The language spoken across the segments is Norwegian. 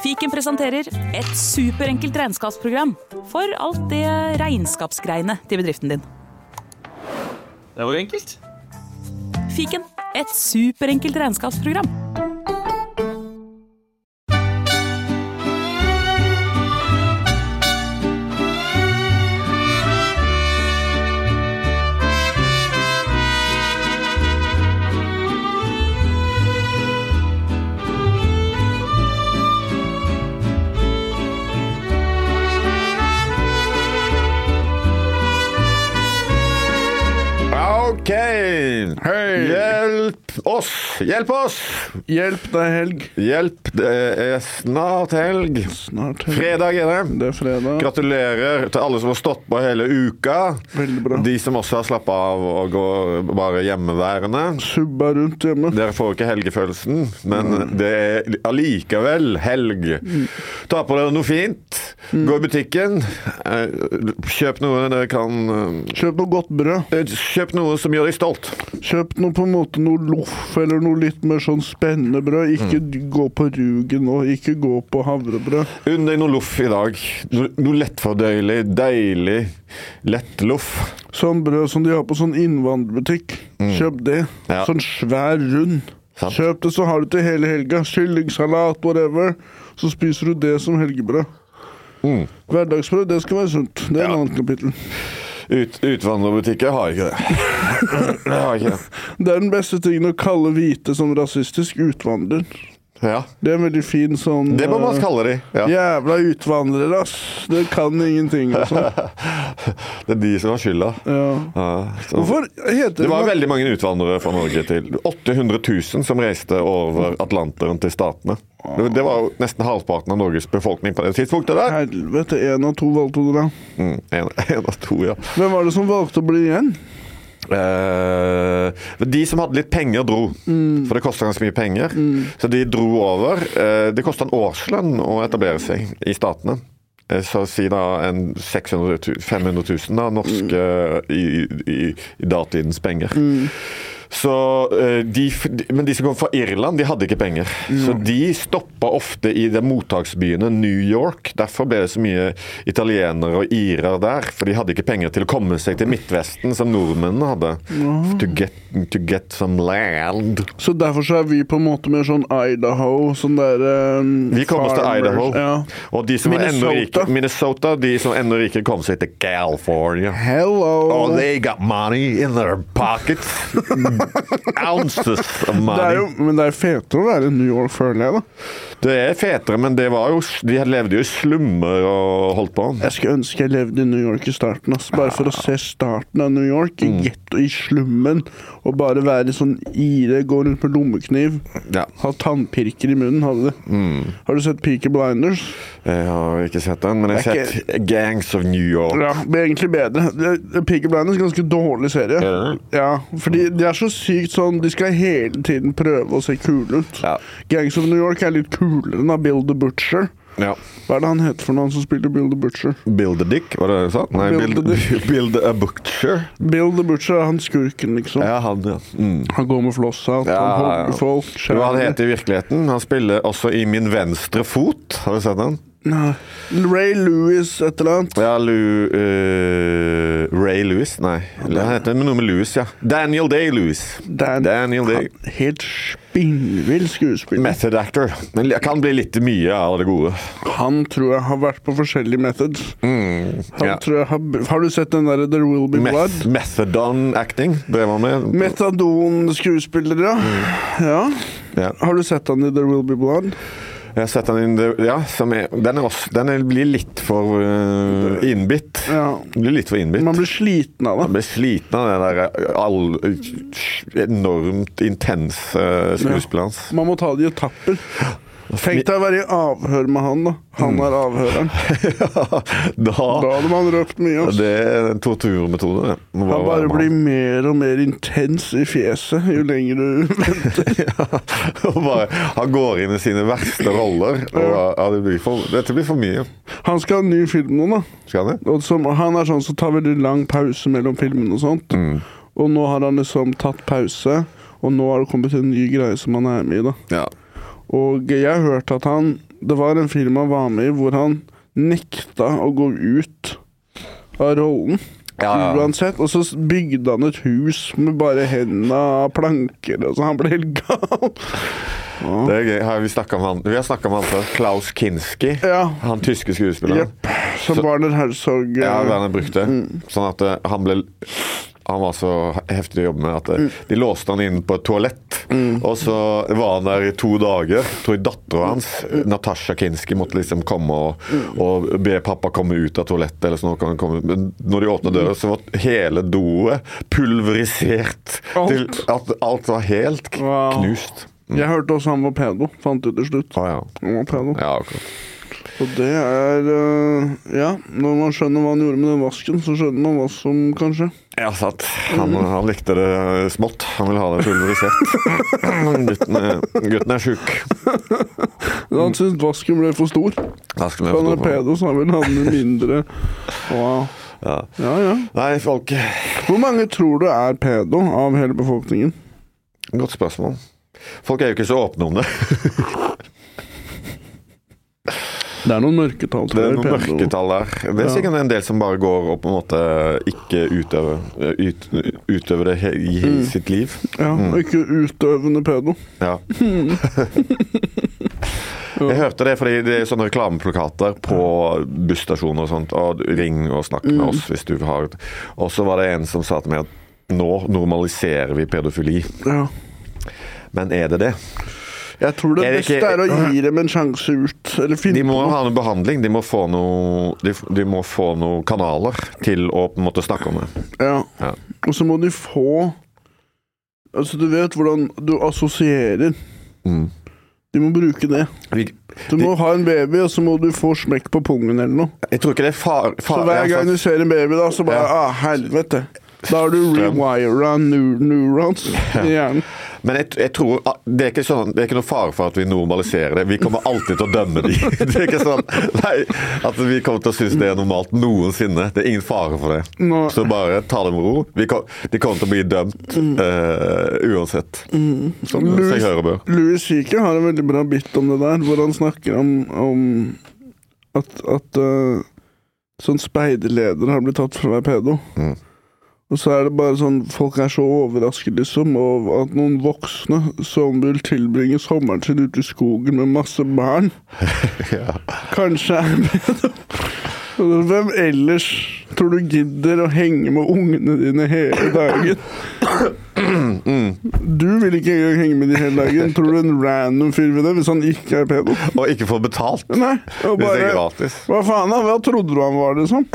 Fiken presenterer et superenkelt regnskapsprogram for alt det regnskapsgreiene til bedriften din. Det var enkelt. Fiken, et superenkelt regnskapsprogram. Ok, hei. Hjelp oss. Hjelp, det er helg. Hjelp, det er snart helg. Fredag er det. Det er fredag. Gratulerer til alle som har stått på hele uka. Veldig bra. De som også har slappet av og går bare hjemmeværende. Subba rundt hjemme. Dere får ikke helgefølelsen, men det er allikevel helg. Ta på dere noe fint. Gå i butikken. Kjøp noe dere kan... Kjøp noe godt brød. Kjøp noe som gjør deg stolt. Kjøp noe på en måte noe loff, eller noe litt mer sånn spennende brød. Ikke gå på rugen og ikke gå på havrebrød. Unn deg noe loff i dag. Noe lettfordøyelig, deilig, lett loff. Sånn brød som de har på sånn innvandrerbutikk. Kjøp det. Ja. Sånn svær rund. Sant. Kjøp det, så har du til hele helga. Kyllingsalat, whatever. Så spiser du det som helgebrød. Hverdagsbrød, det skal være sunt. Det er et annet kapittel. Utvandrerbutikker har ikke det. Det er den beste tingen å kalle hvite som rasistisk utvandrer. Ja. Det er en veldig fin sånn... Det må man kalle de. Ja. Jævla utvandrere, ass. Det kan ingenting, altså. Det er de som har skylda. Ja. Hvorfor heter det var veldig mange utvandrere fra Norge til 800 000 som reiste over Atlanteren til statene. Det var jo nesten halvparten av Norges befolkning på det tidspunktet der. Helvete, 1 av 2 valgte du da. 1 av 2, ja. Hvem var det som valgte å bli igjen? De som hadde litt penger dro, for det kostet ganske mye penger, så de dro over. Det kostet en årslønn å etablere seg i statene, så si da en 500 000 da, norske i datidens penger. Så men de som kom fra Irland, de hadde ikke penger. Så de stoppet ofte i de mottaksbyene New York. Derfor ble det så mye italienere og irer der, for de hadde ikke penger til å komme seg til Midtvesten som nordmennene hadde. To get some land. Så derfor så er vi på en måte mer sånn Idaho, sånn der... vi kom oss til Idaho. Ja. Og de som var enda rike, Minnesota, de som enda rike kom seg til California. Hello! Oh, they got money in their pockets. Ounces of money. Men det er fetere å være i New York, føler jeg da. Det er fetere, men det var jo, de levde jo i slummer og holdt på. Jeg skulle ønske jeg levde i New York i starten, ass. Bare for å se starten av New York, i ghetto, i slummen, og bare være sånn ire, gå rundt med lommekniv, ha tannpirker i munnen, hadde det. Har du sett Peaky Blinders? Jeg har ikke sett den, men jeg har sett Gangs of New York. Ja, det er egentlig bedre. Peaky Blinders er en ganske dårlig serie. Ja, fordi de er så sykt sånn, de skal hele tiden prøve å se kule ut. Gangs of New York er litt kulere enn Bill the Butcher. Ja. Hva er det han heter for noen som spiller Bill the Butcher? Bill the Dick, var det du sa? Nei, Bill the Butcher. Bill the Butcher er han skurken, liksom. Ja, han, ja. Han går med flosshatt, han hogger folk. Hva han heter i virkeligheten? Han spiller også i Min venstre fot. Har du sett den? Nei. Ray Lewis, et eller annet. Ja, Ray Lewis? Nei. Han heter noe med Lewis, ja. Daniel Day-Lewis. Daniel Day. Helt spinnvill skuespiller. Method actor. Men jeg kan bli litt mye av det gode. Han tror jeg har vært på forskjellige methods. Tror jeg har du sett den der There Will Be Blood? Methadone acting, drev han med. Metadon skuespiller, ja. Har du sett han i There Will Be Blood? Jeg har sett den inn, ja, den blir litt for innbitt. Blir litt for innbitt. Man blir sliten av det. Man blir sliten av det der enormt intense skuespilleren. Man må ta det i etapper. Tenk deg å være i avhør med han da. Han er avhøreren. Da hadde man røpt mye. Det er en torturmetode. Han bare blir mer og mer intens i fjeset jo lenger du venter. Han går inn i sine verste roller, og dette blir for mye. Han skal ha en ny film nå da. Skal han det? Han er sånn som tar veldig lang pause mellom filmen og sånt. Og nå har han liksom tatt pause, og nå har det kommet en ny greie som han er med i da. Ja. Og jeg har hørt at han Det var en film han var med i hvor han nekta å gå ut av rollen. Uansett, og så bygde han et hus med bare hendene av planker, og så han ble helt gal. Det gøy. Vi har snakket om han før, Klaus Kinski, han tyske skuespilleren. Som Werner Herzog. Werner brukte. Sånn at han var så heftig å jobbe med at de låste han inn på et toalett, og så var han der i 2 dager. Jeg tror datteren hans, Natasha Kinski, måtte liksom komme og be pappa komme ut av toalettet, eller sånn, kan han komme. Men når de åpnet døren, så var hele doet pulverisert til at alt var helt knust. Jeg hørte også han var pedo, fant ut til slutt. Han var pedo. Ja, akkurat. Og det når man skjønner hva han gjorde med den vasken, så skjønner man hva som kan skje. Ja, sant. Han likte det smått. Han ville ha det pulverisert. Gutten syk. Han syntes vasken ble for stor. Han er pedo, så han vil ha den mindre. Wow. Ja. Nei, folk... Hvor mange tror du er pedo av hele befolkningen? Godt spørsmål. Folk er jo ikke så åpne om det. Det er noen mørketall, tror jeg. Det er noen mørketall der. Det er sikkert en del som bare går og på en måte ikke utøver det i sitt liv. Ja, ikke utøvende pedo. Ja. Jeg hørte det, fordi det er sånne reklameplakater på busstasjoner og sånt, og ring og snakk med oss hvis du har. Og så var det en som sa til meg at nå normaliserer vi pedofili. Ja. Men er det det? Jeg tror det beste er å gi dem en sjanse ut. De må ha noe behandling. De må få noen kanaler til å på en måte snakke om det. Ja. Og så må de få... Altså, du vet hvordan du assosierer. De må bruke det. Du må ha en baby, og så må du få smekk på pungen eller noe. Jeg tror ikke det er så hver gang du ser en baby da, så bare, helvete. Da har du rewiret neurons i hjernen. Men jeg tror, det er ikke noe fare for at vi normaliserer det. Vi kommer alltid til å dømme de. Det er ikke sånn, at vi kommer til å synes det er normalt noensinne. Det er ingen fare for det. Så bare ta det med ro. De kommer til å bli dømt uansett. Som jeg hører bør. Louis C.K. har en veldig bra bit om det der, hvor han snakker om at sånn speiderleder har blitt tatt for å være pedo. Og så er det bare sånn, folk er så overrasket liksom, og at noen voksne som vil tilbringe sommeren sin ute i skogen med masse barn, kanskje er pedo. Hvem ellers tror du gidder å henge med ungene dine hele dagen? Du vil ikke engang henge med de hele dagen. Tror du en random fyr ved det, hvis han ikke er pedo? Og ikke får betalt. Nei, og bare, hvis det er gratis. Hva faen da? Hva trodde du han var det sånn?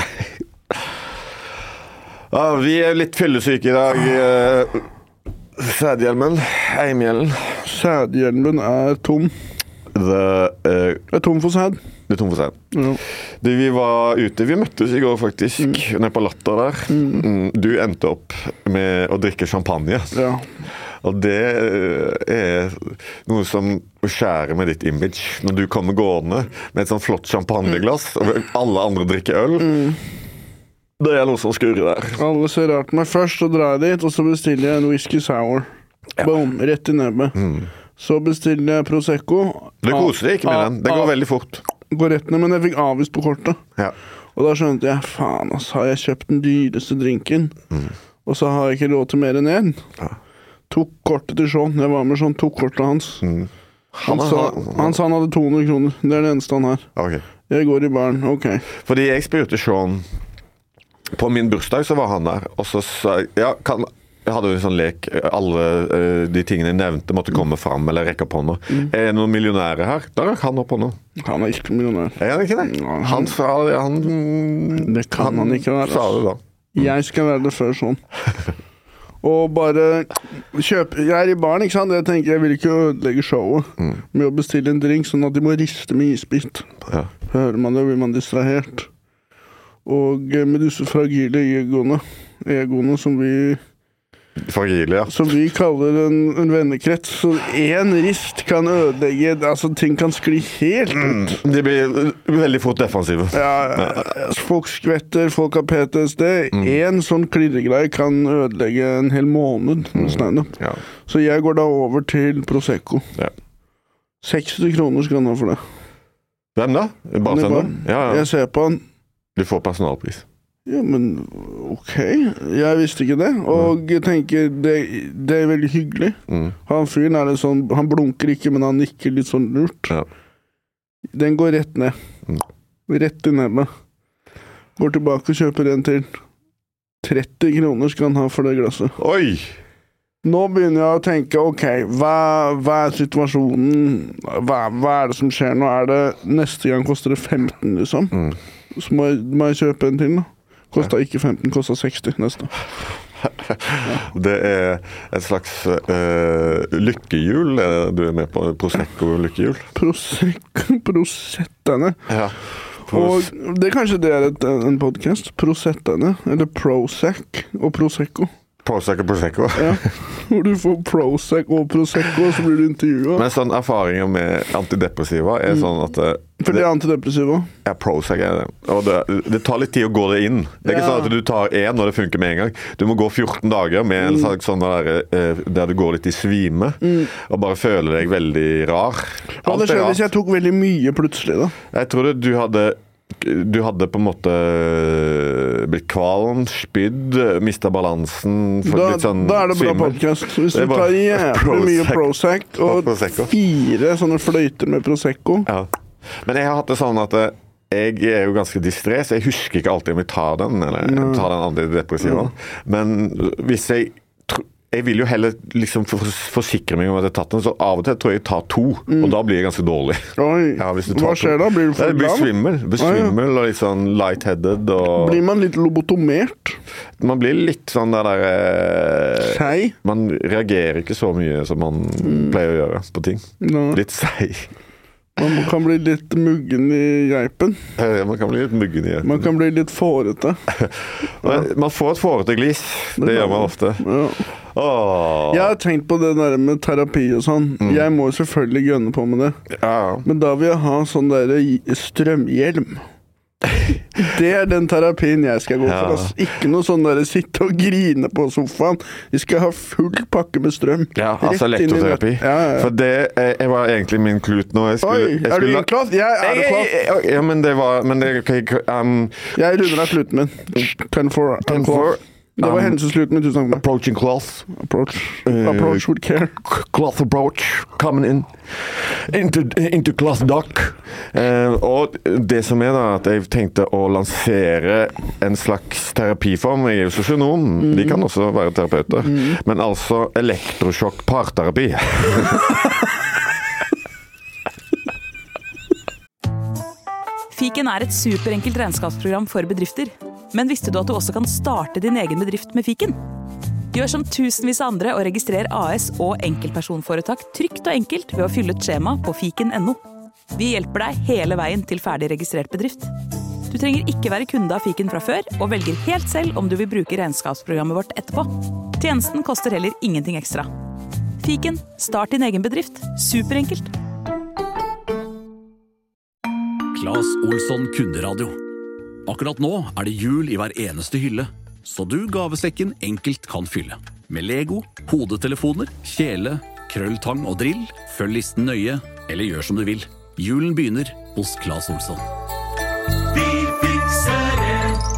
Ja, vi er litt fyllesyke i dag. Sædhjelmen, Eimhjellen. Sædhjelmen er tom. Det er tom for sæd. Det er tom for sæd. Ja. Vi var ute, vi møttes i går faktisk, nede på Latter der. Du endte opp med å drikke champagne. Ja. Og det er noe som skjærer med ditt image. Når du kommer gående med et sånn flott champagneglass, og alle andre drikker øl, det er noe som skurrer der. Alle ser rart meg først, så drar jeg dit, og så bestiller jeg en whisky sour. Boom, rett i nebbet. Så bestiller jeg Prosecco. Det koser deg ikke med den. Det går veldig fort. Går rett ned, men jeg fikk avvist på kortet. Ja. Og da skjønte jeg, faen, altså, har jeg kjøpt den dyreste drinken, og så har jeg ikke råd til mer enn en. Ja. Tok kortet til Sean. Jeg var med Sean, tok kortet hans. Han sa han hadde 200 kroner. Det er det eneste han har. Okay. Jeg går i baren, ok. Fordi jeg spurte Sean på min bursdag, så var han der, og så sa jeg, jeg hadde jo en sånn lek, alle de tingene jeg nevnte måtte komme frem, eller rekke på noe. Er det noen millionærer her? Da rakk han opp på noe. Han er ikke millionær. Er han ikke det? Han sa det, det kan han ikke være. Sa det da. Jeg skal være det før sånn. Og bare kjøpe, jeg er i baren, ikke sant? Jeg tenker, jeg vil ikke ødelegge showet med å bestille en drink, sånn at de må riste med isbit. Ja. Hører man det, blir man distrahert. Og med disse fragile egoene som vi fragile, ja. Som vi kaller en vennekrets. Så en rist kan ødelegge, altså ting kan skli helt ut. De blir veldig fort defensive. Ja, folk skvetter, folk har PTSD. En sånn klirregreie kan ødelegge en hel måned. Ja. Så jeg går da over til Prosecco. Ja. 60 kroner skal han ha for det. Hvem da? Bartender? Ja. Jeg ser på han. Du får personalpris. Ja, men ok. Jeg visste ikke det. Og jeg tenker, det er veldig hyggelig. Han fyren er det sånn, han blunker ikke, men han nikker litt sånn lurt. Ja. Den går rett ned. Rett i nebbet. Går tilbake og kjøper en til. 30 kroner skal han ha for det glasset. Oi! Nå begynner jeg å tenke, ok, hva er situasjonen? Hva er det som skjer nå? Er det neste gang koster det 15, liksom? Så må jeg kjøpe en til, da. Kostet ikke 15, kostet 60 neste. Det er et slags lykkehjul. Du er med på Prosecco-lykkehjul? Prosettene. Ja. Og det kanskje det er en podcast. Prosettene, eller Prozac og Prosecco. Prosecco. Ja, hvor du får Prozac og Prosecco, så blir du intervjuet. Men sånn erfaringer med antidepressiva er sånn at... For det er antidepressiva? Ja, Prozac er det. Og det tar litt tid å gå det inn. Det er ikke sånn at du tar en når det funker med en gang. Du må gå 14 dager med en slags sånn der du går litt i svime, og bare føler deg veldig rar. Hva hadde skjedd hvis jeg tok veldig mye plutselig, da? Jeg tror du hadde på en måte blitt kvalm, spydd, mistet balansen, litt sånn da er det bra podcast. Hvis du tar jævlig mye Prozac og 4 sånne fløyter med Prosecco. Ja. Men jeg har hatt det sånn at jeg er jo ganske distré, så jeg husker ikke alltid om jeg tar den, eller tar den antidepressiva. Men hvis jeg vil jo heller liksom forsikre meg om at jeg har tatt den, så av og til tror jeg tar 2, og da blir jeg ganske dårlig. Oi, ja, hva skjer da? Blir du for glad? Blir svimmel og litt sånn lightheaded. Og blir man litt lobotomert? Man blir litt sånn der Sei? Man reagerer ikke så mye som man pleier å gjøre på ting. Litt sei. Man kan bli litt muggen i geipen. Ja, man kan bli litt muggen i geipen. Man kan bli litt fårete. Man får et fårete glis. Det gjør man ofte. Ja. Jeg har tenkt på det der med terapi og sånn. Jeg må selvfølgelig gønne på med det. Ja. Men da vil jeg ha sånn der strømhjelm. Det er den terapien jeg skal gå for. Altså. Ikke noe sånn der sitte og grine på sofaen. Vi skal ha full pakke med strøm. Ja, altså elektroterapi. For det var egentlig min klut nå. Oi, er du innklart? Jeg er klar. Ja, men det var... jeg runder av kluten min. 10-4. Det var hendelsessluten med 1000 Approaching cloth. Approach with care. Cloth approach. Coming in. Into cloth dock. Og det som er da, at jeg tenkte å lansere en slags terapiform. Jeg er jo sosionom. De kan også være terapeuter. Men altså elektrosjokk parterapi. Fiken er et superenkelt regnskapsprogram for bedrifter. Men visste du at du også kan starte din egen bedrift med Fiken? Gjør som tusenvis av andre og registrer AS og enkeltpersonforetak trygt og enkelt ved å fylle ut skjema på fiken.no. Vi hjelper deg hele veien til ferdig registrert bedrift. Du trenger ikke være kunde av Fiken fra før, og velger helt selv om du vil bruke regnskapsprogrammet vårt etterpå. Tjenesten koster heller ingenting ekstra. Fiken, start din egen bedrift. Superenkelt. Claes Olsson Kunderadio. Akkurat nå er det jul i hver eneste hylle, så du gavesekken enkelt kan fylle. Med Lego, hodetelefoner, kjele, krølltang og drill, følg listen nøye, eller gjør som du vil. Julen begynner hos Claes Olsson. Vi fikser det!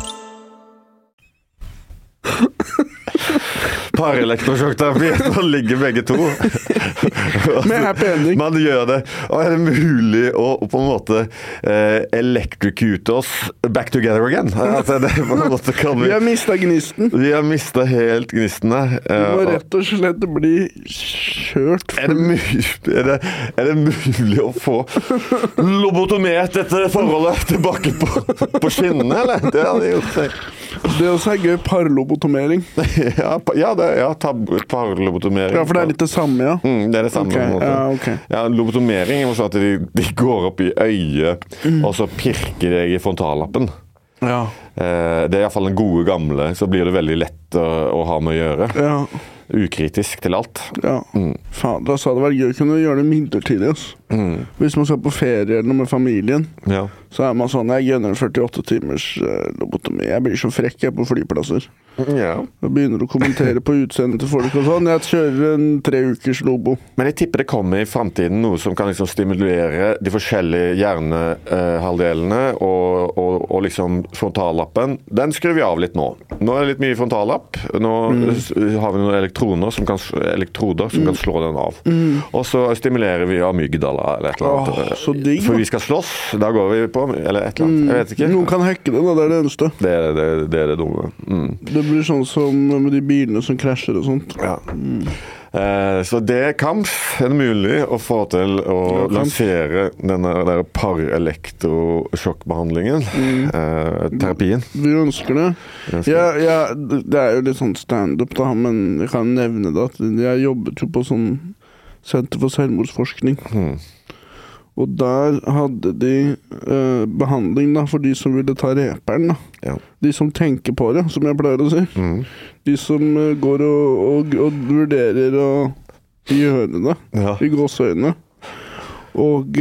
Parelektrosjokkterapi, man ligger begge to. Med happy ending. Man gjør det. Og er det mulig å på en måte electrocute oss back together again? Altså, det på en måte kan vi har mistet gnisten. Vi har mistet helt gnistene. Det må rett og slett bli kjørt. Er det mulig å få lobotomert dette forholdet tilbake på skinnene, eller? Det hadde jeg gjort seg. Det også er gøy, parlobotomering. Parlobotomering. Ja, for det er litt det samme, ja. Det er det samme. Okay. Ja, lobotomering er sånn at de går opp i øyet, og så pirker deg i frontallappen. Ja. Det er i hvert fall den gode gamle, så blir det veldig lett å ha med å gjøre. Ja. Ukritisk til alt. Ja. Faen, da sa det vært gøy å kunne gjøre det midlertidig, altså. Hvis man skal på ferie eller noe med familien, Ja. så man sånn, jeg gjenner 48 timers lobotomi. Jeg blir så frekk jeg på flyplasser. Ja. Jeg begynner å kommentere på utseendet til folk og sånn. Jeg kjører en 3 ukers lobo. Men jeg tipper det kommer i fremtiden noe som kan liksom stimulere de forskjellige hjernehalvdelene og liksom frontallappen. Den skrur vi av litt nå. Nå er det litt mye frontallapp. Nå har vi noen elektroder som kan slå den av. Og så stimulerer vi amygdala eller et eller annet. Så digg. For vi skal slåss, da går vi på, eller et eller annet. Jeg vet ikke. Noen kan hacke det, da. Det er det eneste. Det er det dumme. Det blir sånn som med de bilene som krasjer og sånt. Ja. Så det er mulig å få til å lansere denne der parelektrosjokkbehandlingen, terapien. Vi ønsker det. Ja, det er jo litt sånn stand-up da, men jeg kan nevne det at jeg jobbet jo på sånn Senter for selvmordsforskning. Og der hadde de behandling da, for de som ville ta reperen. Da. Ja. De som tenker på det, som jeg pleier å si. De som går og vurderer å gjøre det, i gåseøyne. Og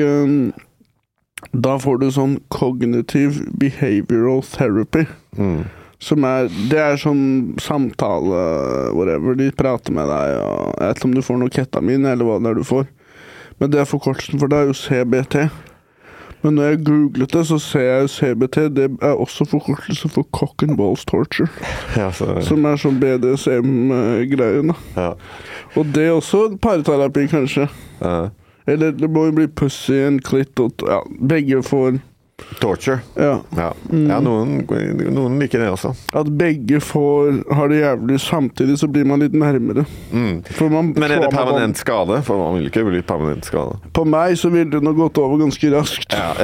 da får du sånn cognitive behavioral therapy. Som det er sånn samtale, whatever. De prater med deg, og jeg vet ikke om du får noe ketamin, eller hva det er du får. Men det er forkortelsen for det er jo CBT. Men når jeg googlet det, så ser jeg jo CBT, det er også forkortelse for cock and balls torture. Ja, som er sånn BDSM-greien. Ja. Og det er også pareterapi, kanskje. Eller det må jo bli pussy, en klitt, og begge får... Torture. Ja, noen liker det også. At begge har det jævlig samtidig, så blir man litt nærmere. Men er det permanent skade? For man vil ikke bli permanent skade. På meg så ville det nå gått over ganske raskt. Ja.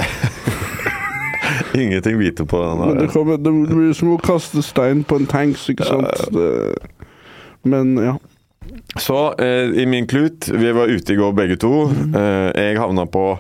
Ingenting biter på den der. Men det blir som å kaste stein på en tanks, ikke sant? Men ja. Så i min klut, vi var ute i går begge to. Jeg havnet på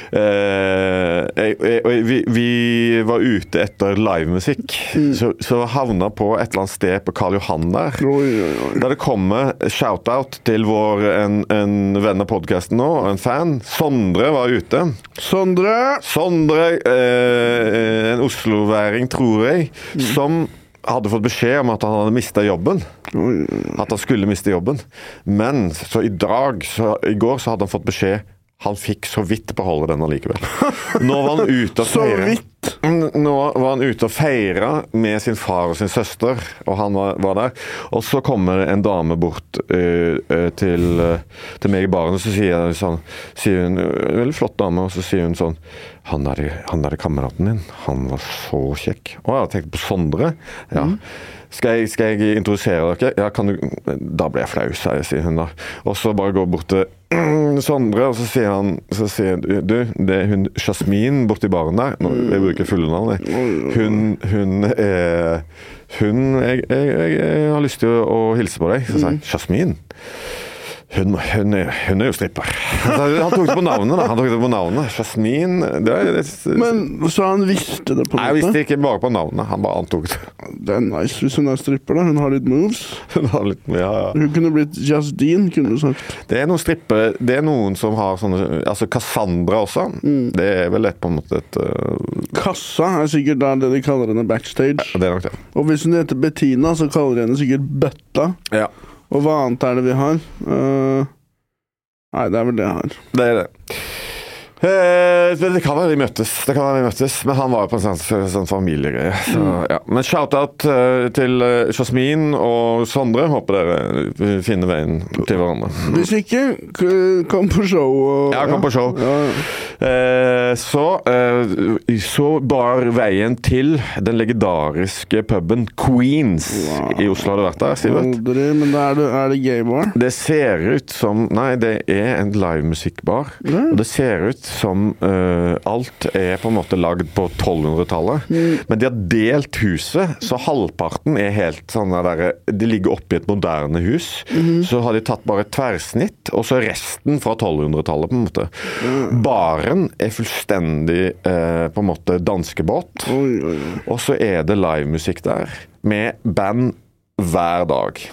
vi var ute etter livemusikk. Så havnet på et eller annet sted på Karl Johan der. Der det kommer shoutout til en venn av podcasten nå, en fan. Sondre var ute. Sondre, en osloværing, tror jeg, som hadde fått beskjed om at han hadde mistet jobben. At han skulle miste jobben. Men så i går så hadde han fått beskjed han fikk så vidt beholde den allikevel. Nå var han ute og feire. Nå var han ute og feire med sin far og sin søster, og han var der. Og så kommer en dame bort til meg i baren, og så sier hun, en veldig flott dame, og så sier hun sånn, han er kameraten din, han var så kjekk. Og jeg tenkte på Sondre, ja. Skal jeg introdusere dere? Ja, da ble jeg flau, sier hun da. Og så bare går bort til Sondre, og så sier du, det er hun Jasmin borti baren der. Nå, jeg bruker fulle navn. Jeg har lyst til å hilse på deg. Så sier jeg, Jasmin? Hun er jo stripper. Han tok det på navnet. Jasmin. Men så han visste det på navnet? Nei, jeg visste ikke bare på navnet. Han bare antok det. Det er nice hvis hun er stripper da. Hun har litt moves. Hun kunne blitt Jasdeen, kunne du sagt. Det er noen stripper. Det er noen som har sånne, altså Cassandra også. Det er vel på en måte et... Kassa er sikkert da det de kaller henne backstage. Ja, det er nok det. Og hvis hun heter Bettina, så kaller de henne sikkert Bøtta. Ja. Og hva annet er det vi har? Nei, det er vel det jeg har. Det er det. Det kan være de møttes, men han var jo på en sånn familiegreie. Så, ja. Men shout-out til Jasmin og Sondre. Håper dere finner veien til hverandre. Hvis ikke, kom på show. Kom på show. Så bar veien til den legendariske puben Queens i Oslo. Har du vært der, Sivert? Aldri, men er det gay bar? Det ser ut som, nei, det er en live-musikkbar. Og det ser ut som alt er på en måte lagd på 1200-tallet. Men de har delt huset, så halvparten er helt sånn der, de ligger oppe i et moderne hus, så har de tatt bare et tverrsnitt, og så resten fra 1200-tallet på en måte. Baren er fullstendig på en måte danskebåt, og så er det livemusikk der, med band hver dag.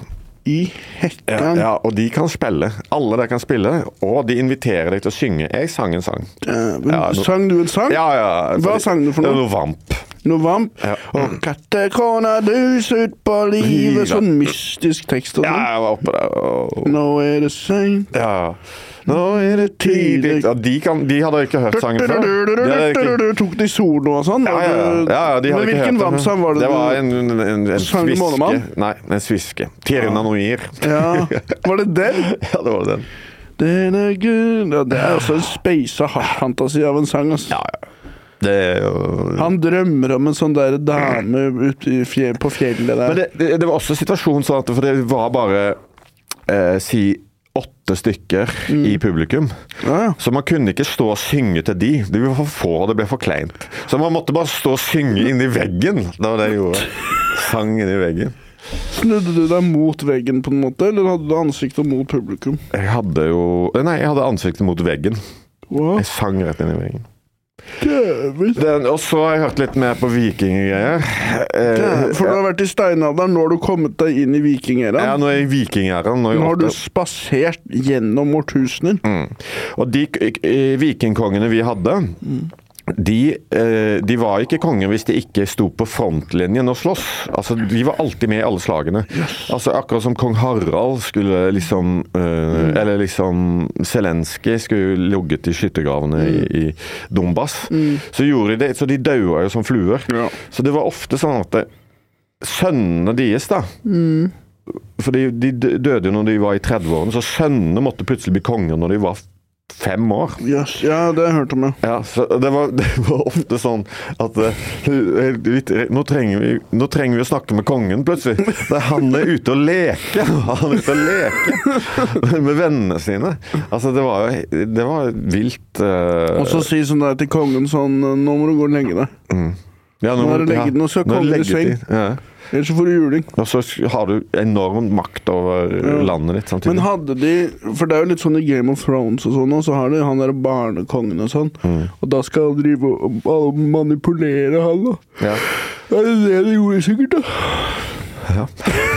i hekken. Ja, og de kan spille. Alle der kan spille, og de inviterer deg til å synge. Jeg sang en sang. Sang du en sang? Ja. Hva sang du for noe? Noe vamp. Noe vamp? Ja. Og kattekona dus ut på livet. Sånn mystisk tekst og sånn. Ja, jeg var oppe der. Nå det sent. Ja. Nå det tidlig. Ja, de hadde ikke hørt sangen før. Tok de solo og sånn? Ja, de hadde ikke hørt. Men hvilken vampsang var det? Det var en sviske. Nei, en sviske. Tirna Noir. Ja, var det den? Ja, det var den. Den gud. Ja, det også en speisa hardt-fantasi av en sang, altså. Ja. Han drømmer om en sånn der dame ute på fjellet der. Men det var også situasjonen sånn at for det var bare si 8 stykker i publikum. Så man kunne ikke stå og synge til de. Det var for få, og det ble for kleint. Så man måtte bare stå og synge inn i veggen. Det var det jeg gjorde. Sang inn i veggen. Snudde du deg mot veggen på en måte, eller hadde du ansiktet mot publikum? Jeg hadde ansiktet mot veggen. Wow. Jeg sang rett inn i veggen. Og så har jeg hørt litt mer på vikingegreier. For du har vært i steinalderen, nå har du kommet deg inn i vikingæren. Ja, nå er jeg i vikingæren. Nå har du spasert gjennom årtusener. Og de vikingkongene vi hadde, de var ikke konger hvis de ikke sto på frontlinjen og slåss. Altså, de var alltid med i alle slagene. Altså, akkurat som kong Harald skulle liksom eller liksom Zelensky skulle logget i skyttergravene i Donbass. Så gjorde de det, så de døde jo som fluer. Så det var ofte sånn at sønnene deres da, for de døde når de var i 30-årene, så sønnene måtte plutselig bli konger når de var 5 år. Yes, ja, det har jeg hørt om. Ja, så det var ofte sånn at nå trenger vi å snakke med kongen plutselig. Han er ute og leker. Han er ute og leker med vennene sine. Altså, det var vilt. Og så si sånn der til kongen sånn, nå må du gå og legge deg. Ja, nå er det legget, nå skal kongen i seng. Ja. Ellers så får du juling. Og så har du enorm makt over landet ditt samtidig. Men hadde de, for det er jo litt sånn i Game of Thrones og sånn, og så har de han der barnekongen og sånn, og da skal de drive og manipulere han da. Ja. Det er det de gjorde sikkert da. Ja.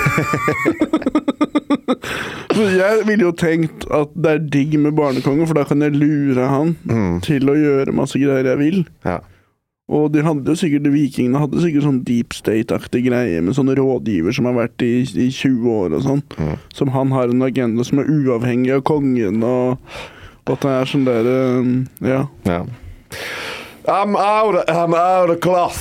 Jeg ville jo tenkt at det er digg med barnekongen, for da kan jeg lure han til å gjøre masse greier jeg vil. Ja. Og de hadde jo sikkert, vikingene hadde sikkert sånn deep state-aktig greie med sånne rådgiver som har vært i 20 år og sånn. Som han har en agenda som er uavhengig av kongen, og at det er sånn der, ja. I'm out of cloth.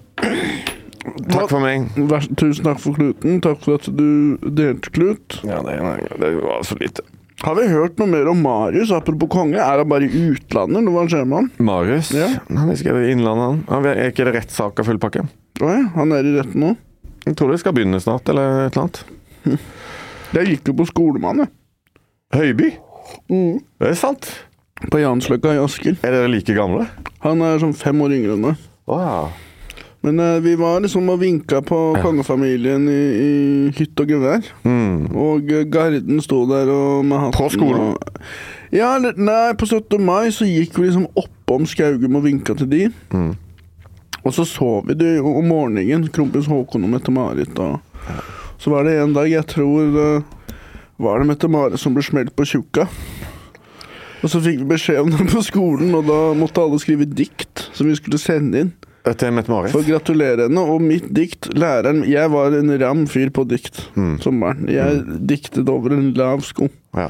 Takk for meg. Tusen takk for kluten. Takk for at du delte klut. Ja, det var så lite. Har vi hørt noe mer om Marius, apropos konge? Er han bare i utlandet? Hva skjer med han? Marius? Ja. Han er ikke i innlandet. Han er ikke det rettssak av full pakke? Nei, han er i retten nå. Jeg tror det skal begynne snart, eller et eller annet. Jeg gikk jo på skolemann, jeg. Høyby? Det er sant. På Jansløkka i Asker. Er dere like gamle? Han er sånn 5 år yngre enn meg. Wow. Men vi var liksom og vinket på kongefamilien i hytt og gevær. Og garden stod der og med hatten. På skolen? Ja, nei, på 17. mai så gikk vi liksom oppom Skaugum og vinket til de. Og så vi det om morgenen, kronprins Håkon og Mette-Marit. Så var det en dag, jeg tror var det Mette-Marit som ble smelt på tjukka. Og så fikk vi beskjed om det på skolen, og da måtte alle skrive dikt som vi skulle sende inn. For å gratulere henne. Og mitt dikt, læreren, jeg var en ram fyr på dikt som barn. Jeg diktet over en lav sko.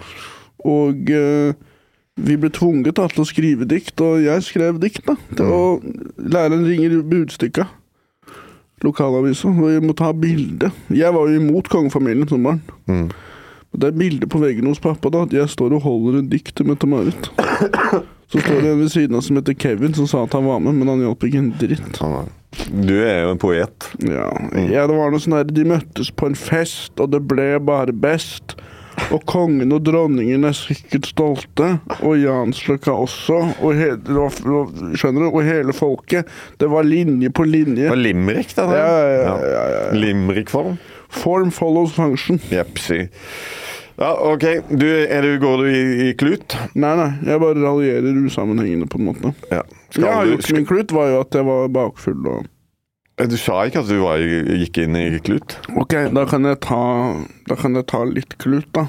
Og vi ble tvunget til å skrive dikt, og jeg skrev dikt da. Og læreren ringer budstykka, lokalavisa, og jeg måtte ha bilde. Jeg var jo imot kongefamilien som barn. Det er bilde på veggen hos pappa da, at jeg står og holder en dikt til Mette-Marit. Så står det en ved siden av som heter Kevin, som sa at han var med, men han hjalp ikke en dritt. Du er jo en poet. Ja, det var noe sånn her, de møttes på en fest, og det ble bare best. Og kongen og dronningen er sikkert stolte, og Jansløkka også, skjønner du, og hele folket. Det var linje på linje. Det var limerick da? Ja. Limerick-form? Form follows function. Jepsi. Ja, ok. Går du i klut? Nei, jeg bare raljerer usammenhengende på en måte. Ja. Jeg har gjort min klut var jo at jeg var bakfull og... Du sa ikke at du gikk inn I klut? Ok, da kan jeg ta litt klut da.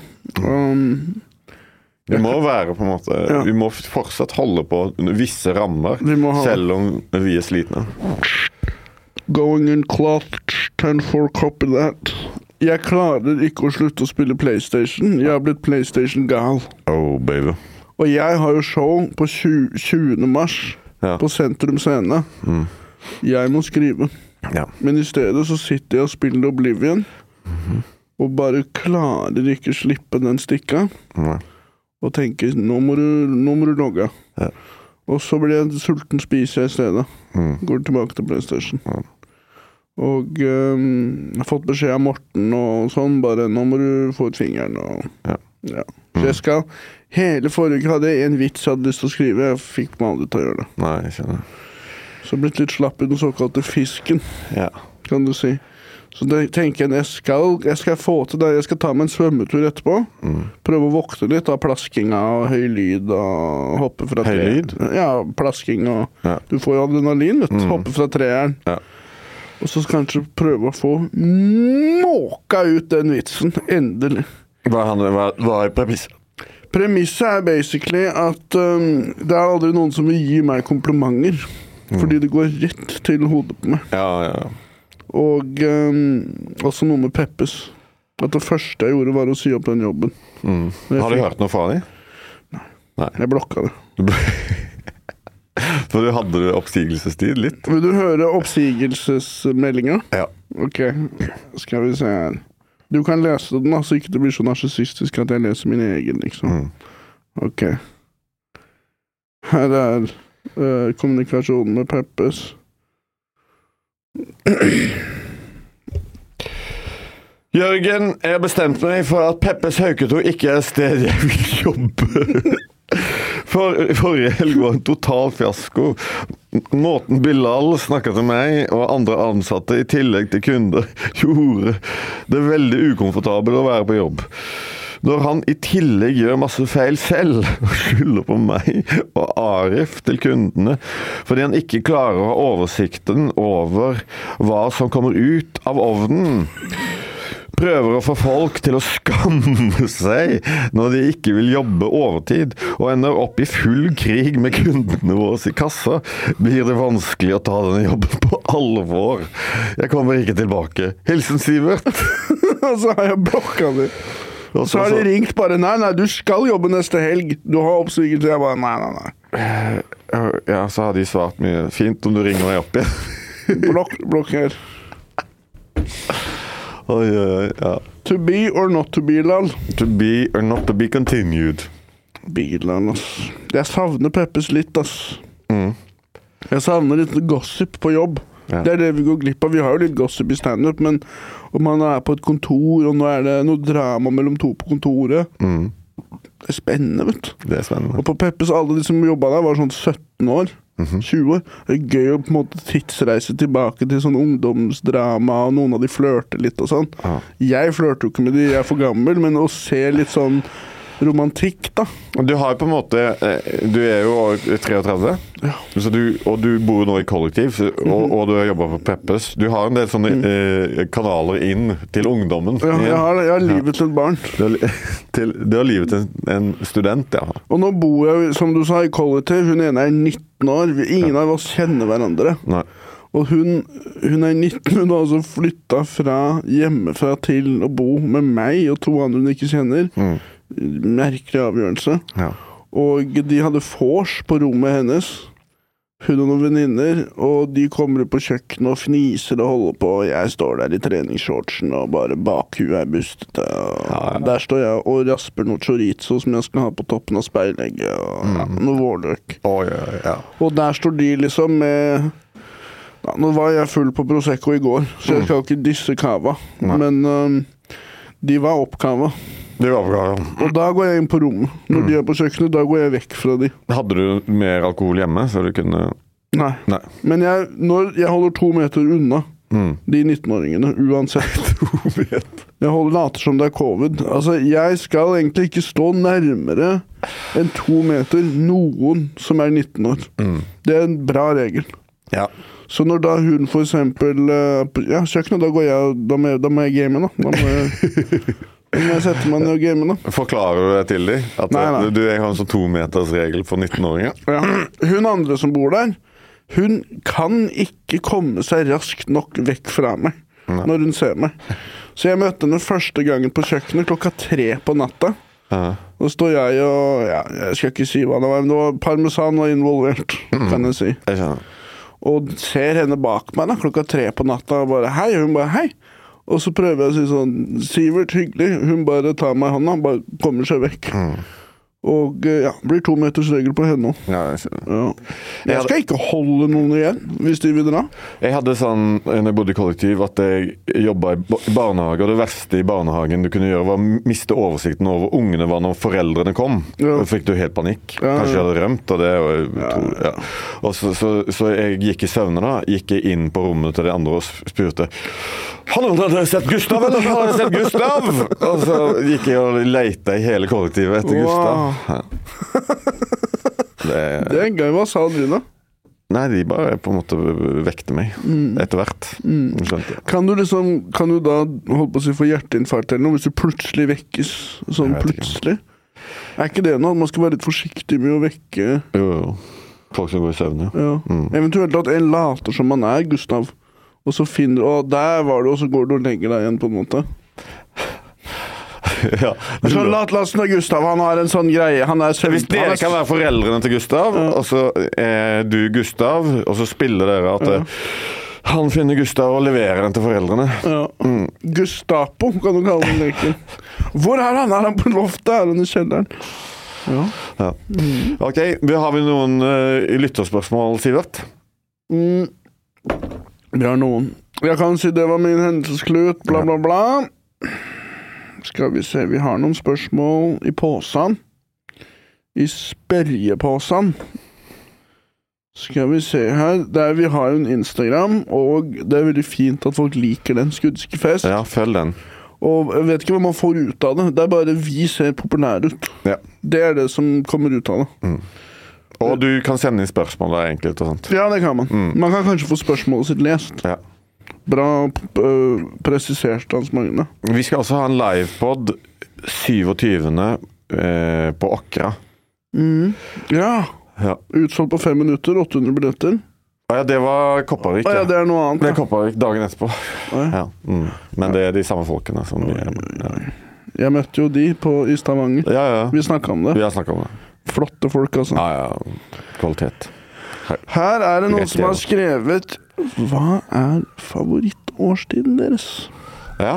Det må være på en måte, vi må fortsatt holde på visse rammer, selv om vi slitne. Going in cloth, 10-4, copy that. Jeg klarer ikke å slutte å spille PlayStation. Jeg har blitt PlayStation-gal. Oh, baby. Og jeg har jo show på 20. mars på Sentrum Scene. Jeg må skrive. Men I stedet så sitter jeg og spiller Oblivion, og bare klarer ikke slippe den stikka. Og tenker, nå må du logge. Og så blir jeg sulten, spiser jeg I stedet. Går tilbake til PlayStation. Og jeg har fått beskjed av Morten og sånn, bare nå må du få ut fingeren. Så jeg skal, hele forrige hadde jeg en vits jeg hadde lyst til å skrive, jeg fikk meg aldri til å gjøre det. Nei, jeg skjønner. Så jeg blitt litt slapp I den såkalte fisken, kan du si. Så det tenker jeg skal få til det, jeg skal ta meg en svømmetur etterpå, prøve å vokte litt av plaskinga og høy lyd og hoppe fra tre. Høy lyd? Ja, plasking og du får jo adrenalin, hoppe fra treeren. Og så kanskje prøve å få måka ut den vitsen, endelig. Hva premisset? Premisset basically at det aldri noen som vil gi meg komplimenter, fordi det går rett til hodet på meg. Og også noe med Peppes. At det første jeg gjorde var å si opp den jobben. Har du hørt noe fra dem? Nei, jeg blokka det. For du hadde oppsigelsestid litt? Vil du høre oppsigelsesmeldingen? Ja. Ok, skal vi se her. Du kan lese den, så ikke det blir så narsissistisk at jeg leser min egen, liksom. Ok. Her kommunikasjonen med Peppes. Jørgen, jeg har bestemt meg for at Peppes Hauketo ikke sted jeg vil jobbe. Forrige helg var en total fiasko. Måten Bilal snakket til meg og andre ansatte I tillegg til kunder gjorde det veldig ukomfortabelt å være på jobb. Når han I tillegg gjør masse feil selv og skylder på meg og Arif til kundene fordi han ikke klarer å ha oversikten over hva som kommer ut av ovnen. Prøver å få folk til å skamme seg når de ikke vil jobbe overtid, og ender opp I full krig med kundene våre I kassa, blir det vanskelig å ta denne jobben på alvor. Jeg kommer ikke tilbake. Hilsen Sivert. Og så har jeg blokket det. Og så har de ringt bare, nei, du skal jobbe neste helg. Du har oppsigelse. Jeg bare, nei. Ja, så har de svart mye. Fint om du ringer meg opp igjen. Blokker. Oi, ja. To be or not to be, lal. To be or not to be continued. Bilen, ass. Jeg savner Peppes litt, ass. Jeg savner litt gossip på jobb. Det det vi går glipp av. Vi har jo litt gossip I stand-up, men om man på et kontor, og nå det noe drama mellom to på kontoret. Det spennende, vet du. Det spennende. Og på Peppes, alle de som jobbet der, var sånn 17 år. 20 år. Det gøy å på en måte tidsreise tilbake til sånn ungdomsdrama, og noen av de flørter litt og sånn. Jeg flørter jo ikke med de, jeg for gammel, men å se litt sånn romantikk da. Du har på en måte, du jo 33, og du bor nå I kollektiv, og du har jobbet på Peppes. Du har en del sånne kanaler inn til ungdommen. Ja, jeg har livet til et barn. Du har livet til en student, ja. Og nå bor jeg, som du sa, I kollektiv. Hun ene 19 år. Ingen av oss kjenner hverandre. Nei. Og hun 19, hun har altså flyttet hjemmefra til å bo med meg og to andre hun ikke kjenner. Merkelig avgjørelse. Og de hadde vors på rommet hennes, hun og noen venninner, og de kommer på kjøkkenet og fniser og holder på, og jeg står der I treningsshortsen og bare bakhuet bustet. Der står jeg og rasper noe chorizo som jeg skal ha på toppen av speilegget, og noe vårløk. Og der står de liksom med... nå var jeg full på Prosecco I går, så jeg skal ikke disse kava, men de var oppkava. Og da går jeg inn på rommet. Når de på kjøkkenet, da går jeg vekk fra de. Hadde du mer alkohol hjemme, så du kunne... Nei. Men jeg holder 2 meter unna de 19-åringene, uansett. Jeg later som det COVID. Altså, jeg skal egentlig ikke stå nærmere enn 2 meter noen som 19 år. Det en bra regel. Ja. Så når da hun for eksempel kjøkkenet, da må jeg game da. Da må jeg sette meg ned og game da. Forklarer du det til dem? At nei. Du har en sånn 2-metersregel for 19-åringer? Ja. Hun andre som bor der, hun kan ikke komme seg raskt nok vekk fra meg når hun ser meg. Så jeg møtte henne første gangen på kjøkkenet 3 på natta. Da står jeg og, jeg skal ikke si hva det var, men det var parmesan var involvert, kan jeg si. Jeg skjønner. Og ser henne bak meg da, 3 på natta, og bare hei, og hun bare hei. Og så prøver jeg å si sånn, Sivert, hyggelig. Hun bare tar meg i hånda, bare kommer seg vekk. Og blir 2 meters regel på henne også. Ja, jeg skjønner. Ja. Jeg skal ikke holde noen igjen, hvis de vil dra. Jeg hadde sånn, når jeg bodde i kollektiv, at jeg jobbet i barnehage, og det verste i barnehagen du kunne gjøre var å miste oversikten over ungene var når foreldrene kom. Da fikk du helt panikk. Kanskje jeg hadde rømt, og det Og så jeg gikk i søvne da, gikk jeg inn på rommet til de andre og spurte har noen sett Gustav, eller? Har dere sett Gustav? Og så gikk jeg og lette i hele kollektivet etter Gustav. Det gøy. Hva sa de da? Nei, de bare på en måte vekte meg etter hvert. Kan du da holde på å si få hjerteinfarkt eller noe hvis du plutselig vekkes sånn plutselig? Ikke det noe? Man skal være litt forsiktig med å vekke Jo. Folk som går i søvn, ja. Eventuelt at en later som man Gustav, og så finner du, der var du, og så går du og legger deg igjen på en måte. Ja. Så latlasten av Gustav, han har en sånn greie, hvis dere kan være foreldrene til Gustav, og så du Gustav, og så spiller dere at han finner Gustav og leverer den til foreldrene. Gustapo, kan du kalle den leken. Hvor han? Er han på loftet? Er han i kjelleren? Ja. Ok, har vi noen lytterspørsmål, Sivert? Vi har noen. Jeg kan si det var min hendelsesklut, bla bla bla. Skal vi se, vi har noen spørsmål i påsen. I sperjepåsen. Skal vi se her. Der vi har en Instagram, og det er veldig fint at folk liker den, Skuddskefest. Ja, følg den. Og jeg vet ikke hva man får ut av det. Det er bare vi ser populære ut. Ja. Det er det som kommer ut av det. Og du kan sende inn spørsmål der, enkelt og sånt. Ja, det kan man. Man kan kanskje få spørsmålet sitt lest. Ja. Bra presisert, Hans Magne. Vi skal også ha en livepod 27. På Åkra. Ja. Utsolgt på 5 minutter, 800 billetter. Ja, det var Kopparvik. Ja, det er noe annet. Det er Kopparvik dagen etterpå. Ja. Men det er de samme folkene som Jeg møtte jo de i Stavanger. Ja. Vi snakket om det. Vi har snakket om det. Flotte folk, altså. Ja. Kvalitet. Her er det noen som har skrevet hva favorittårstiden deres? Ja.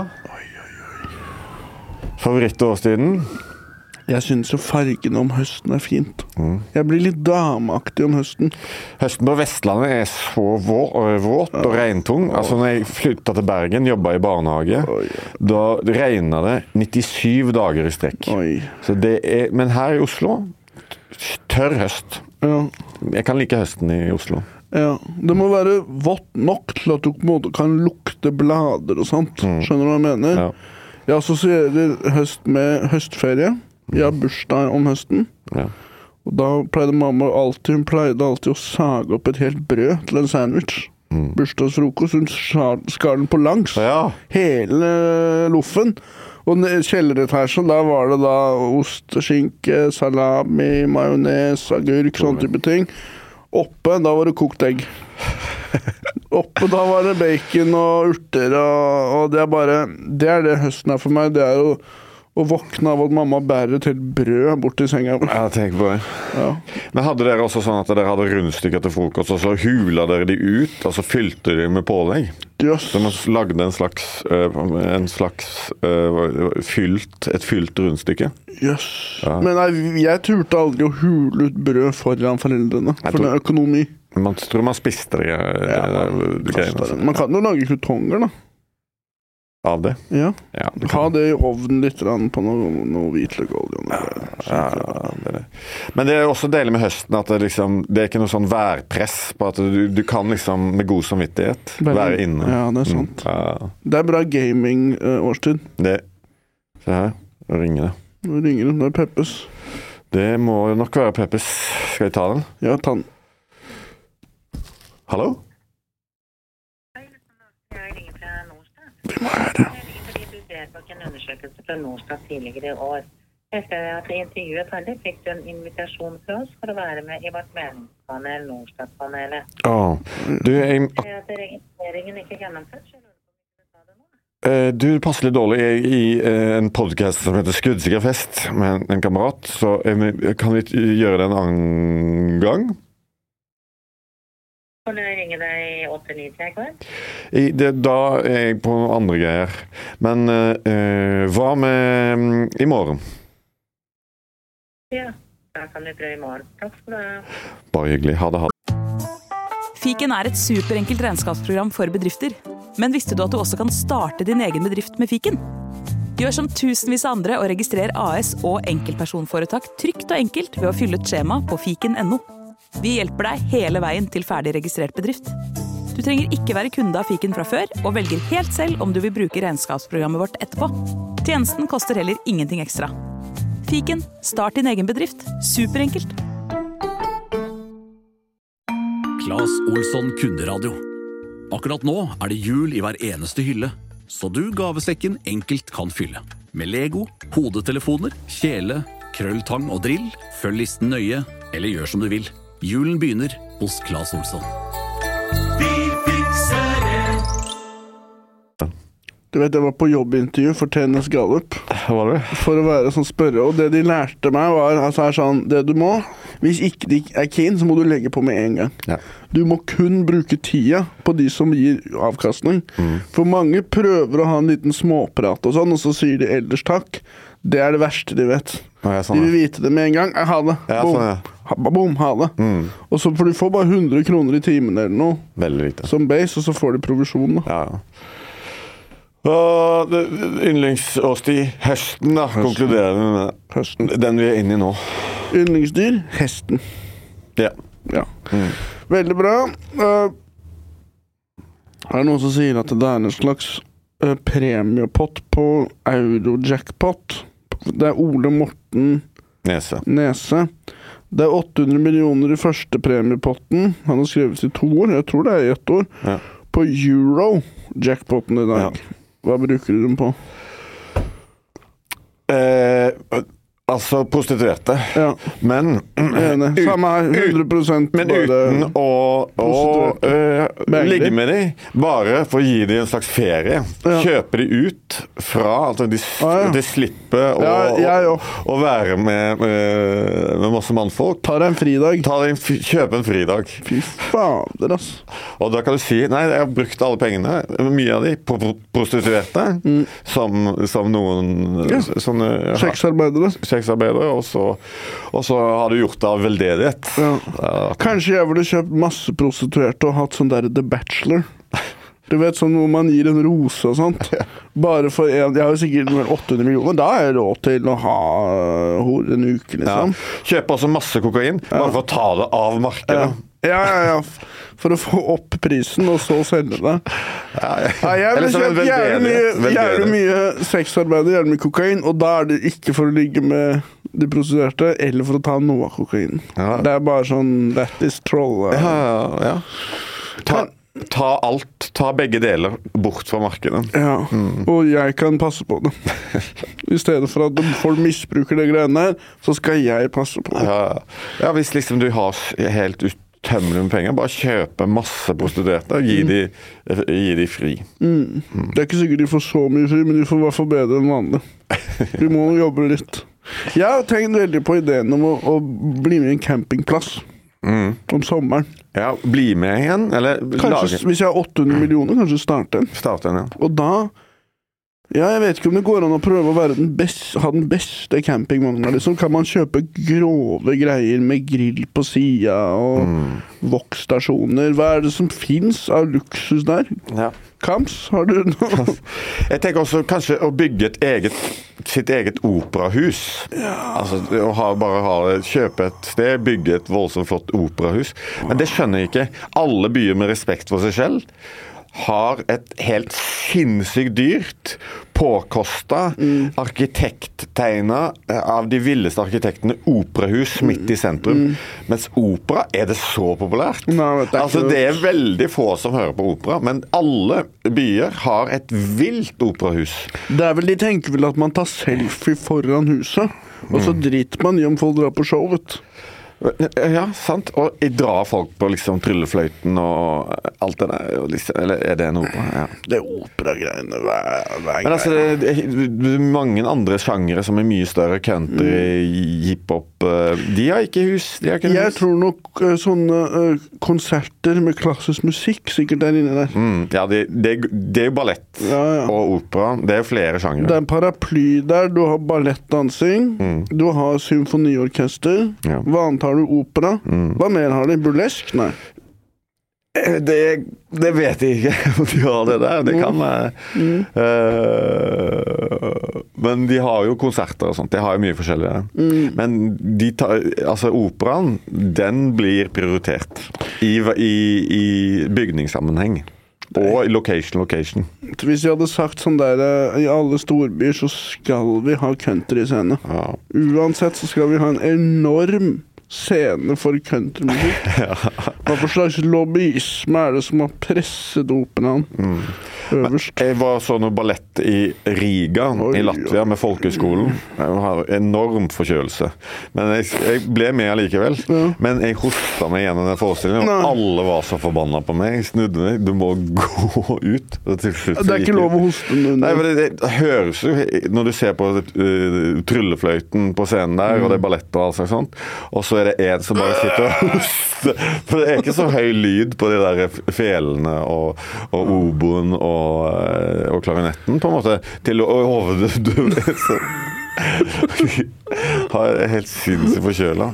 Favorittårstiden? Jeg synes jo fargen om høsten er fint. Jeg blir litt dameaktig om høsten. Høsten på Vestlandet er så våt og regntung. Altså når jeg flyttet til Bergen, jobbet i barnehage, da regnet det 97 dager i strekk. Så men her i Oslo, tørr høst. Jeg kan like høsten i Oslo. Ja, det må være vått nok til at du på en måte kan lukte blader og sånt. Skjønner du hva jeg mener? Jeg assosierer høst med høstferie. Jeg har bursdag om høsten. Og da pleide mamma alltid å sage opp et helt brød til en sandwich. Bursdagsfrokost, hun skar den på langs. Hele loffen. Og kjelleretasjen, da var det da ost, skinke, salami, majones, agurk, sånne type ting. Oppe, da var det kokt egg. Oppe, da var det bacon og urter, og det er det høsten er for meg. Det er å våkne av at mamma bærer et helt brød bort til senga. Jeg tenker på det. Men hadde dere også sånn at dere hadde rundstykker til frokost, og så hula dere de ut, og så fylte de med pålegg? Så man lagde et fylt rundstykke? Men jeg turte aldri å hule ut brød foran foreldrene, for det er økonomi. Man tror man spiste det greiene. Man kan jo lage kutonger da. Av det? Ja. Ha det i ovnen litt på noe hvitløkolje. Men det er også deilig med høsten at det er ikke noe sånn værpress på at du kan liksom med god samvittighet være inne. Ja, det er sant. Det er bra gaming-årstid. Se her, nå ringer det. Det er Peppes. Det må nok være Peppes. Skal jeg ta den? Ja, ta den. Hallo? Jeg ringer fra Norstat. Jeg ringer fordi du deltok en undersøkelse fra Norstat tidligere I år. Etter at jeg intervjuet Hardy, fikk du en invitasjon fra oss for å være med I vårt meningspanel, Norstat-panelet. Du, At registreringen ikke gjennomført, så lurer på om du sa det nå. Du passer litt dårlig I en podcast som heter Skuddsikker fest med en kamerat, så kan vi gjøre det en annen gang? Kan jeg ringe deg I 8-9 til kveld? Da jeg på andre greier. Men hva med I morgen? Ja, da kan vi prøve I morgen. Takk skal du ha. Bare hyggelig. Ha det. Fiken et superenkelt regnskapsprogram for bedrifter. Men visste du at du også kan starte din egen bedrift med Fiken? Gjør som tusenvis av andre og registrer AS og enkeltpersonforetak trygt og enkelt ved å fylle ut skjema på fiken.no. Vi hjelper deg hele veien til ferdig registrert bedrift. Du trenger ikke være kunde av Fiken fra før, og velger helt selv om du vil bruke regnskapsprogrammet vårt etterpå. Tjenesten koster heller ingenting ekstra. Fiken, start din egen bedrift. Superenkelt. Claes Olsson Kunderadio. Akkurat nå det jul I hver eneste hylle, så du gavesekken enkelt kan fylle. Med Lego, hodetelefoner, kjele, krølltang og drill, følg listen nøye, eller gjør som du vil. Julen begynner hos Claes Olsson. Vi fikser det. Du vet, jeg var på jobbintervju for TNS Gallup. Var det? For å være sånn spørre, og det de lærte meg var, altså sånn, det du må, hvis ikke de keen, så må du legge på med en gang. Ja. Du må kun bruke tida på de som gir avkastning. For mange prøver å ha en liten småprat og sånn, og så sier de ellers takk. Det det verste de vet. Ja, sånn, de vil vite det med en gang. Ha det. Ja, Boom. sånn, ja. Boom, ha det. Og så får du få bare 100 kroner I timen eller noe. Veldig viktig. Som base, og så får de provisjon da. Ja. Og yndlingsårstid, høsten da, konkluderer vi med Høsten. Den vi inne I nå. Yndlingsdyr, hesten. Ja. Ja. Veldig bra. Noen som sier at det en slags premiepott på Eurojackpot. Det Ole Morten Nese. Det 800 millioner I første premiepotten. Han har skrevet I 2 år. Jeg tror det I 1 år. Ja. På Euro-jackpotten I dag. Ja. Hva bruker du den på? Altså prostituerte. Ja. Men samme her, 100% men uten å ligge med de, bare for å gi de en slags ferie. Ja. Kjøpe de ut fra, altså de slipper å være med masse mannfolk. Ta deg en fridag. Kjøpe en fridag. Fy fader, ass. Og da kan du si, nei, jeg har brukt alle pengene, mye av de, på prostituerte, som noen sånne sexarbeidere, og så har du gjort det av veldedighet. Ja. Kanskje jeg ville kjøpt masse prostituerte og hatt sånn der The Bachelor. Du vet, sånn hvor man gir en rose og sånt. Bare for jeg har jo sikkert 800 millioner, da jeg råd til å ha hår en uke, liksom. Ja. Kjøpe også masse kokain, bare for å ta det av markedet. Ja. For å få opp prisen, og så selge det. Jeg vil kjøpe jævlig mye sexarbeider, jævlig mye kokain, og da det ikke for å ligge med de prostituerte, eller for å ta noe av kokain. Ja. Det bare sånn, that is troll. Ja. Ta begge deler bort fra markedet. Ja, og jeg kan passe på det. I stedet for at folk misbruker det greiene her, så skal jeg passe på det. Ja, hvis liksom du har helt uttømmelig med penger, bare kjøpe masse prostituerte og gi de fri. Det ikke sikkert de får så mye fri, men de får I hvert fall bedre enn vanlig. Vi må jobbe litt. Jeg har tenkt veldig på ideen om å bli med I en campingplass. Om sommeren. Ja, bli med igjen, eller kanskje, hvis jeg har 800 millioner, kanskje starte en. Ja. Og da, jeg vet ikke om det går an å prøve å være ha den beste campingvognen. Liksom kan man kjøpe grove greier med grill på siden og vokstasjoner. Hva det som finnes av luksus der? Ja. Kamps, har du noe? Jeg tenker også kanskje å bygge sitt eget operahus. Ja. Altså kjøpe et sted, bygge et voldsomt flott operahus. Men det skjønner jeg ikke. Alle byer med respekt for seg selv har et helt sinnssykt dyrt, påkostet, arkitekttegnet av de villeste arkitektene, operahus midt i sentrum. Mens opera, det så populært? Nei, det veldig få som hører på opera, men alle byer har et vilt operahus. Det vel, de tenker vel at man tar selfie foran huset, og så driter man i om folk drar på showet. Ja, sant. Og jeg drar folk på liksom tryllefløyten og alt det der, liksom, eller det en opera? Ja. Det operagreiene hver Men altså, det mange andre sjangere som mye større, country, hiphop, de har ikke hus. Jeg tror nok sånne konserter med klassisk musikk sikkert inne der. Ja, det jo ballett og opera. Det jo flere sjangere. Det en paraply der. Du har ballettdansing, du har symfoniorkester, hva annet har du opera? Hva mer har de? Burlesk? Nei. Det vet jeg ikke om de har det der. Det kan være. Men de har jo konserter og sånt. De har jo mye forskjellig der. Men operaen, den blir prioritert i bygningssammenheng. Og i location. Hvis jeg hadde sagt sånn der, i alle storbyer så skal vi ha country-scene. Ja. Uansett så skal vi ha en enorm scene for countrymusikk. Hva for slags lobbyisme det som har presset operaen øverst? Jeg var så noe ballett i Riga, i Latvia, med folkeskolen. Jeg har enorm forkjølelse. Men jeg ble med allikevel. Men jeg hostet meg gjennom den forestillingen, og alle var så forbannet på meg. Jeg snudde meg, du må gå ut. Det ikke lov å hoste noen. Nei, men det høres jo, når du ser på tryllefløyten på scenen der, og det ballett og alt sånt, og så det en som bare sitter og hoster. For det ikke så høy lyd på de der felene og oboen og klarinetten, på en måte, til å overdøve. Har helt sinnssykt forkjøla.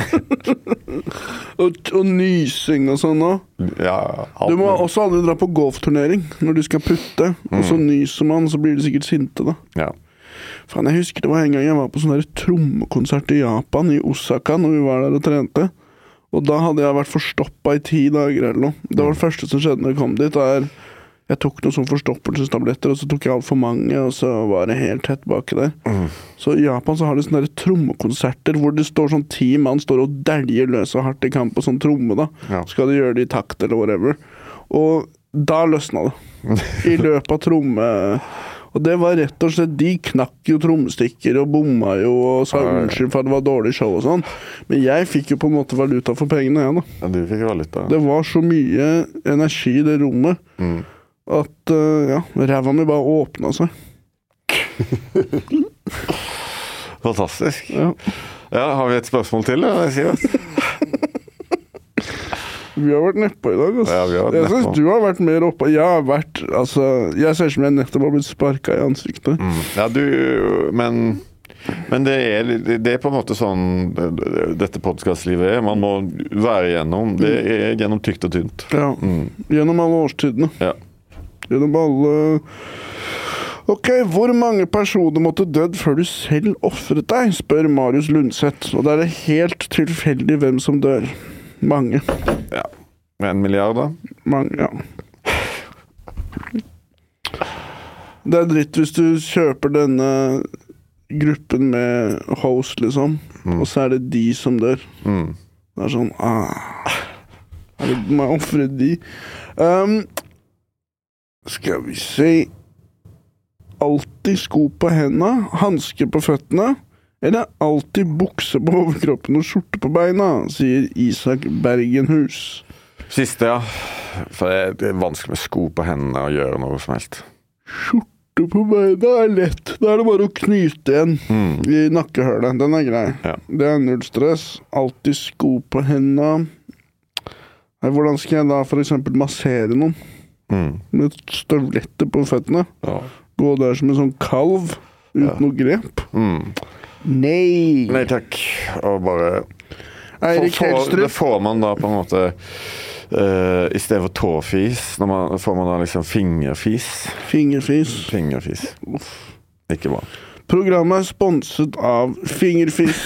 og nysing og sånn også. Ja, du må også aldri dra på golfturnering når du skal putte, og så nyser man, så blir du sikkert sinte da. Ja. Fan, jeg husker det var en gang jeg var på sånn der trommekonsert i Japan, i Osaka, når vi var der og trente. Og da hadde jeg vært forstoppet i 10 dager eller noe. Det var det første som skjedde når jeg kom dit. Jeg tok noen sånne forstoppelsestabletter, og så tok jeg alt for mange, og så var det helt tett baki der. Så i Japan så har de sånne der trommekonserter, hvor det står sånn 10 mann står og dæljer løs og hardt i kamp på sånn tromme da. Skal de gjøre det i takt eller whatever. Og da løsna det. I løpet av tromme... Og det var rett og slett, de knakk jo trommestikker og bomma jo og sa unnskyld for at det var dårlig show og sånn. Men jeg fikk jo på en måte valuta for pengene, jeg da. Ja, du fikk valuta. Det var så mye energi i det rommet at, ræva mi bare åpnet seg. Fantastisk. Ja, har vi et spørsmål til, eller Sivert? Vi har vært nedpå i dag, altså. Ja, jeg synes du har vært mer oppe. Jeg ser som jeg nettopp har blitt sparket i ansiktet. Ja, men det på en måte sånn dette podcastlivet man må være gjennom. Det gjennom tykt og tynt. Ja, gjennom alle årstidene. Ja. Gjennom alle... Ok, hvor mange personer måtte dødd før du selv offret deg, spør Marius Lundseth. Og det helt tilfeldig hvem som dør. Mange. Ja. 1 milliard da? Mange, ja. Det dritt hvis du kjøper denne gruppen med host, liksom. Og så det de som dør. Det sånn, må jeg offre de? Skal vi se... Alltid sko på hendene, handsker på føttene, eller alltid bukse på overkroppen og skjorte på beina, sier Isak Bergenhus. Siste, ja. For det vanskelig med sko på hendene å gjøre noe som helst. Skjorte på beina lett. Da det bare å knyte igjen i nakkehølet. Den grei. Ja. Det null stress. Alltid sko på hendene. Hvordan skal jeg da for eksempel massere noen? Med støvletter på føttene? Ja. Gå der som en sånn kalv uten noe grep? Nei! Nei, takk. Og bare... Det får man da på en måte i stedet for tåfis, får man da liksom fingerfis. Fingerfis. Ikke bra. Programmet sponset av Fingerfis.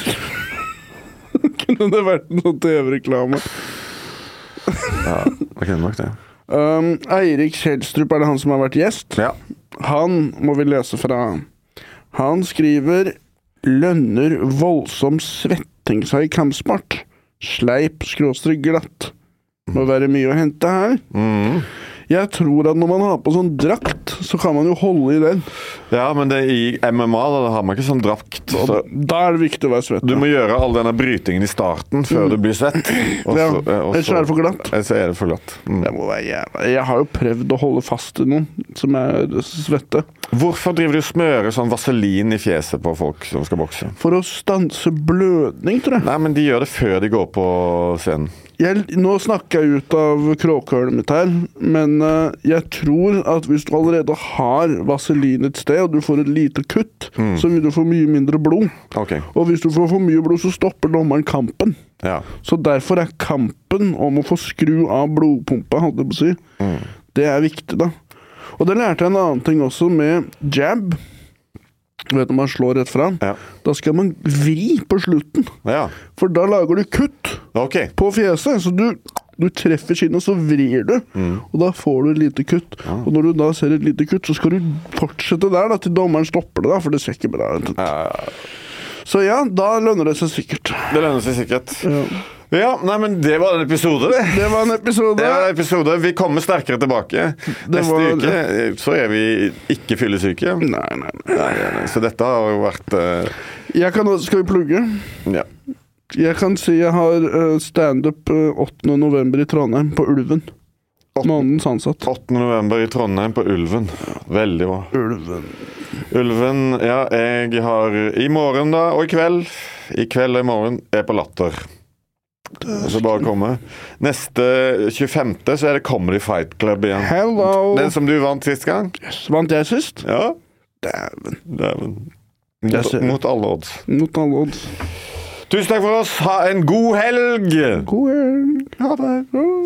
Kunne det vært en sånn TV-reklame? Ja, det kunne nok det. Eirik Kjeldstrup det han som har vært gjest. Ja. Han må vi lese fra. Han skriver lønner voldsom svetting seg i kampsport. Sleip, glatt. Må være mye å hente her. Jeg tror at når man har på sånn drakt, så kan man jo holde i den. Ja, men det i MMA, da har man ikke sånn drakt. Så da det viktig å være svett. Du må gjøre all denne brytingen i starten før du blir svett. Ellers det for glatt. Ellers det for glatt. Det må være jævla. Jeg har jo prøvd å holde fast i noen som svette. Hvorfor driver du og smører sånn vaselin i fjeset på folk som skal bokse? For å stanse blødning, tror jeg. Nei, men de gjør det før de går på scenen. Nå snakker jeg ut av kråkehølet mitt her, men jeg tror at hvis du allerede har vaselin et sted, og du får et lite kutt, så vil du få mye mindre blod. Okay. Og hvis du får for mye blod, så stopper dommeren kampen. Ja. Så derfor kampen om å få skru av blodpumpa, hadde jeg på å si. Det viktig, da. Og det lærte jeg en annen ting også med jab. Du vet når man slår rett fram, da skal man vri på slutten. Ja. For da lager du kutt på fjeset, så du treffer kinnet, og så vrir du, og da får du et lite kutt. Og når du da ser et lite kutt, så skal du fortsette der da, til dommeren stopper det da, for det ser ikke bra ut. Så ja, da lønner det seg sikkert. Det lønner seg sikkert. Ja, nei, men det var en episode, det. Det var en episode. Vi kommer sterkere tilbake. Neste uke så vi ikke fyllesyke. Nei. Så dette har jo vært... Skal vi plugge? Ja. Jeg kan si jeg har stand-up 8. november i Trondheim på Ulven. Månedens ansatt. 8. november i Trondheim på Ulven. Veldig bra. Ulven, ja, jeg har i morgen da, og i kveld og i morgen på Latter. Så bare komme. Neste 25. så det Comedy Fight Club igjen. Hello! Den som du vant sist gang? Yes, vant jeg sist? Ja. Dæven. Mot alle odds. Tusen takk for oss. Ha en god helg! God helg. Ha det.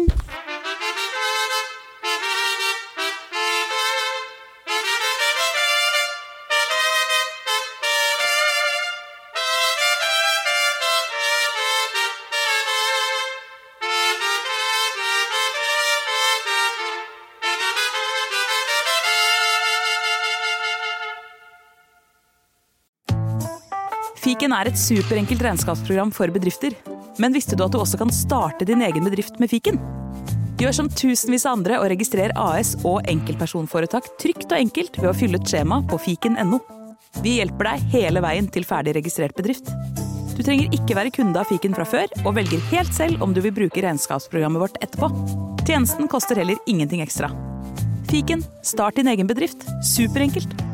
Fiken et superenkelt regnskapsprogram for bedrifter. Men visste du at du også kan starte din egen bedrift med Fiken? Gjør som tusenvis av andre og registrer AS og enkeltpersonforetak trygt og enkelt ved å fylle ut skjema på fiken.no. Vi hjelper deg hele veien til ferdig registrert bedrift. Du trenger ikke være kunde av Fiken fra før, og velger helt selv om du vil bruke regnskapsprogrammet vårt etterpå. Tjenesten koster heller ingenting ekstra. Fiken, start din egen bedrift. Superenkelt.